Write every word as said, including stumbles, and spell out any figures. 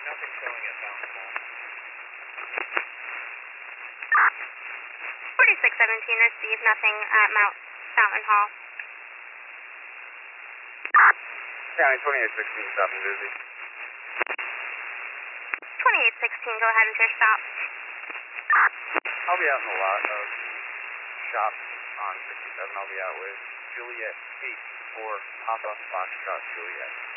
Nothing showing at Fountain Hall. forty-six seventeen, received nothing at Mount Fountain Hall. County twenty-eight sixteen, stopping busy. twenty-eight sixteen, go ahead with your stop. I'll be out in the lot of the shop on sixty-seven. I'll be out with Juliet eight for Papa Foxtrot Juliet.